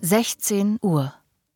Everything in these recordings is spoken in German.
16 Uhr.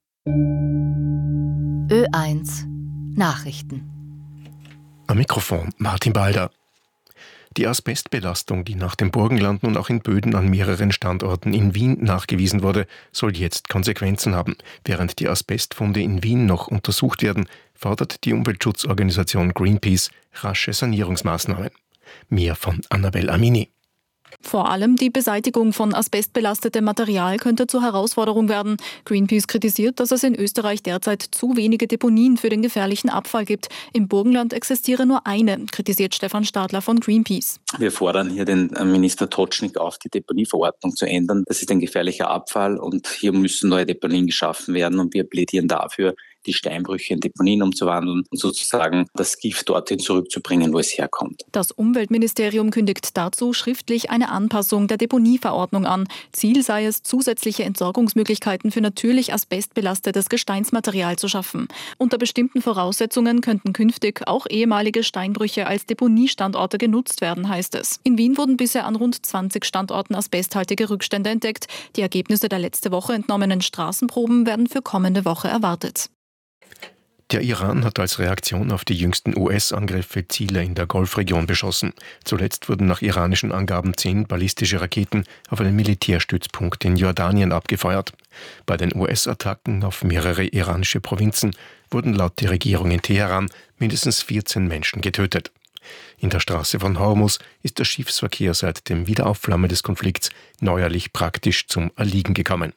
Ö1 Nachrichten. Am Mikrofon Martin Balder. Die Asbestbelastung, die nach dem Burgenland nun auch in Böden an mehreren Standorten in Wien nachgewiesen wurde, soll jetzt Konsequenzen haben. Während die Asbestfunde in Wien noch untersucht werden, fordert die Umweltschutzorganisation Greenpeace rasche Sanierungsmaßnahmen. Mehr von Annabel Amini. Vor allem die Beseitigung von asbestbelastetem Material könnte zur Herausforderung werden. Greenpeace kritisiert, dass es in Österreich derzeit zu wenige Deponien für den gefährlichen Abfall gibt. Im Burgenland existiere nur eine, kritisiert Stefan Stadler von Greenpeace. Wir fordern hier den Minister Totschnig auf, die Deponieverordnung zu ändern. Das ist ein gefährlicher Abfall und hier müssen neue Deponien geschaffen werden und wir plädieren dafür, die Steinbrüche in Deponien umzuwandeln und sozusagen das Gift dorthin zurückzubringen, wo es herkommt. Das Umweltministerium kündigt dazu schriftlich eine Anpassung der Deponieverordnung an. Ziel sei es, zusätzliche Entsorgungsmöglichkeiten für natürlich asbestbelastetes Gesteinsmaterial zu schaffen. Unter bestimmten Voraussetzungen könnten künftig auch ehemalige Steinbrüche als Deponiestandorte genutzt werden, heißt es. In Wien wurden bisher an rund 20 Standorten asbesthaltige Rückstände entdeckt. Die Ergebnisse der letzte Woche entnommenen Straßenproben werden für kommende Woche erwartet. Der Iran hat als Reaktion auf die jüngsten US-Angriffe Ziele in der Golfregion beschossen. Zuletzt wurden nach iranischen Angaben 10 ballistische Raketen auf einen Militärstützpunkt in Jordanien abgefeuert. Bei den US-Attacken auf mehrere iranische Provinzen wurden laut der Regierung in Teheran mindestens 14 Menschen getötet. In der Straße von Hormuz ist der Schiffsverkehr seit dem Wiederaufflammen des Konflikts neuerlich praktisch zum Erliegen gekommen.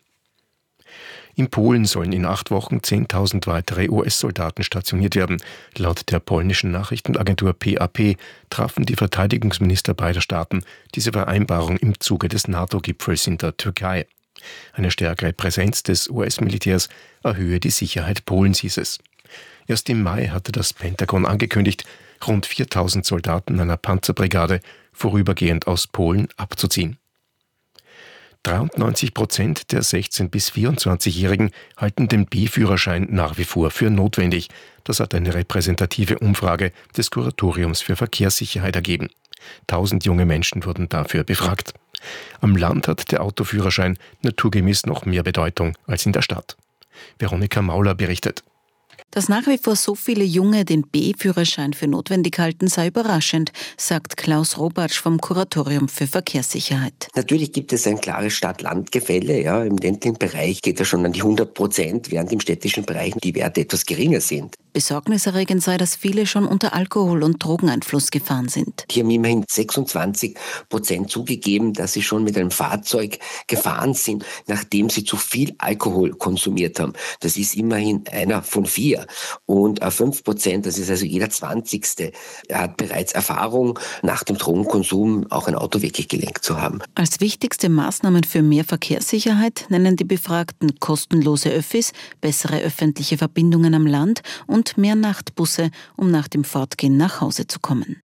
In Polen sollen in 8 Wochen 10.000 weitere US-Soldaten stationiert werden. Laut der polnischen Nachrichtenagentur PAP trafen die Verteidigungsminister beider Staaten diese Vereinbarung im Zuge des NATO-Gipfels in der Türkei. Eine stärkere Präsenz des US-Militärs erhöhe die Sicherheit Polens, hieß es. Erst im Mai hatte das Pentagon angekündigt, rund 4.000 Soldaten einer Panzerbrigade vorübergehend aus Polen abzuziehen. 93% der 16- bis 24-Jährigen halten den B-Führerschein nach wie vor für notwendig. Das hat eine repräsentative Umfrage des Kuratoriums für Verkehrssicherheit ergeben. 1000 junge Menschen wurden dafür befragt. Am Land hat der Autoführerschein naturgemäß noch mehr Bedeutung als in der Stadt. Veronika Mauler berichtet. Dass nach wie vor so viele Junge den B-Führerschein für notwendig halten, sei überraschend, sagt Klaus Robatsch vom Kuratorium für Verkehrssicherheit. Natürlich gibt es ein klares Stadt-Land-Gefälle. Ja. Im ländlichen Bereich geht er schon an die 100%, während im städtischen Bereich die Werte etwas geringer sind. Besorgniserregend sei, dass viele schon unter Alkohol- und Drogeneinfluss gefahren sind. Hier haben immerhin 26% zugegeben, dass sie schon mit einem Fahrzeug gefahren sind, nachdem sie zu viel Alkohol konsumiert haben. Das ist immerhin einer von 4. Und 5%, das ist also jeder 20. hat bereits Erfahrung, nach dem Drogenkonsum auch ein Auto wirklich gelenkt zu haben. Als wichtigste Maßnahmen für mehr Verkehrssicherheit nennen die Befragten kostenlose Öffis, bessere öffentliche Verbindungen am Land und mehr Nachtbusse, um nach dem Fortgehen nach Hause zu kommen.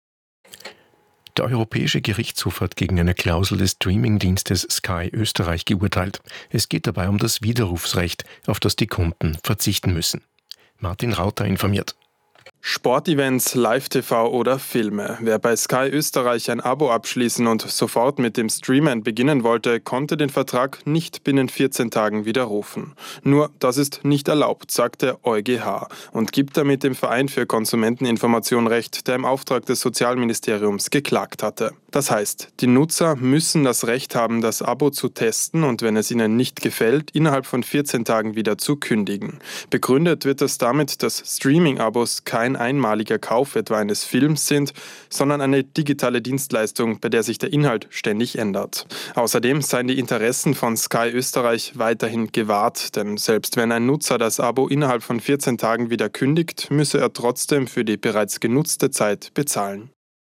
Der Europäische Gerichtshof hat gegen eine Klausel des Streamingdienstes Sky Österreich geurteilt. Es geht dabei um das Widerrufsrecht, auf das die Kunden verzichten müssen. Martin Rauter informiert. Sportevents, Live-TV oder Filme. Wer bei Sky Österreich ein Abo abschließen und sofort mit dem Streamen beginnen wollte, konnte den Vertrag nicht binnen 14 Tagen widerrufen. Nur, das ist nicht erlaubt, sagt der EuGH und gibt damit dem Verein für Konsumenteninformation Recht, der im Auftrag des Sozialministeriums geklagt hatte. Das heißt, die Nutzer müssen das Recht haben, das Abo zu testen und wenn es ihnen nicht gefällt, innerhalb von 14 Tagen wieder zu kündigen. Begründet wird das damit, dass Streaming-Abos kein einmaliger Kauf etwa eines Films sind, sondern eine digitale Dienstleistung, bei der sich der Inhalt ständig ändert. Außerdem seien die Interessen von Sky Österreich weiterhin gewahrt, denn selbst wenn ein Nutzer das Abo innerhalb von 14 Tagen wieder kündigt, müsse er trotzdem für die bereits genutzte Zeit bezahlen.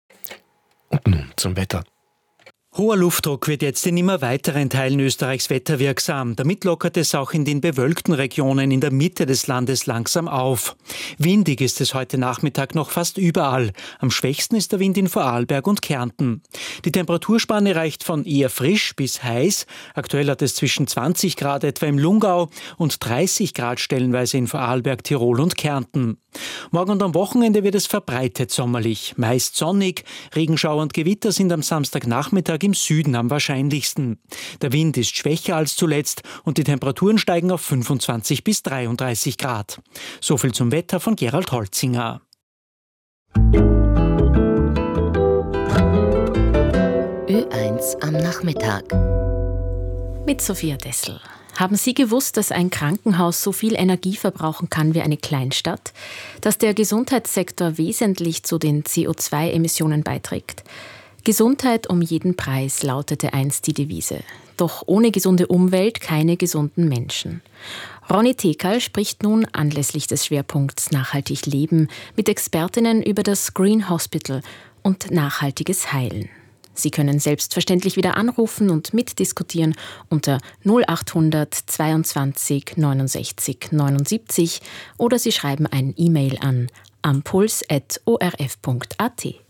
Und nun zum Wetter. Hoher Luftdruck wird jetzt in immer weiteren Teilen Österreichs wetterwirksam. Damit lockert es auch in den bewölkten Regionen in der Mitte des Landes langsam auf. Windig ist es heute Nachmittag noch fast überall. Am schwächsten ist der Wind in Vorarlberg und Kärnten. Die Temperaturspanne reicht von eher frisch bis heiß. Aktuell hat es zwischen 20 Grad etwa im Lungau und 30 Grad stellenweise in Vorarlberg, Tirol und Kärnten. Morgen und am Wochenende wird es verbreitet sommerlich. Meist sonnig. Regenschauer und Gewitter sind am Samstagnachmittag im im Süden am wahrscheinlichsten. Der Wind ist schwächer als zuletzt und die Temperaturen steigen auf 25 bis 33 Grad. So viel zum Wetter von Gerald Holzinger. Ö1 am Nachmittag. Mit Sophia Dessel. Haben Sie gewusst, dass ein Krankenhaus so viel Energie verbrauchen kann wie eine Kleinstadt? Dass der Gesundheitssektor wesentlich zu den CO2-Emissionen beiträgt? Gesundheit um jeden Preis lautete einst die Devise. Doch ohne gesunde Umwelt keine gesunden Menschen. Ronny Tekal spricht nun anlässlich des Schwerpunkts Nachhaltig Leben mit Expertinnen über das Green Hospital und nachhaltiges Heilen. Sie können selbstverständlich wieder anrufen und mitdiskutieren unter 0800 22 69 79 oder Sie schreiben ein E-Mail an ampuls@orf.at.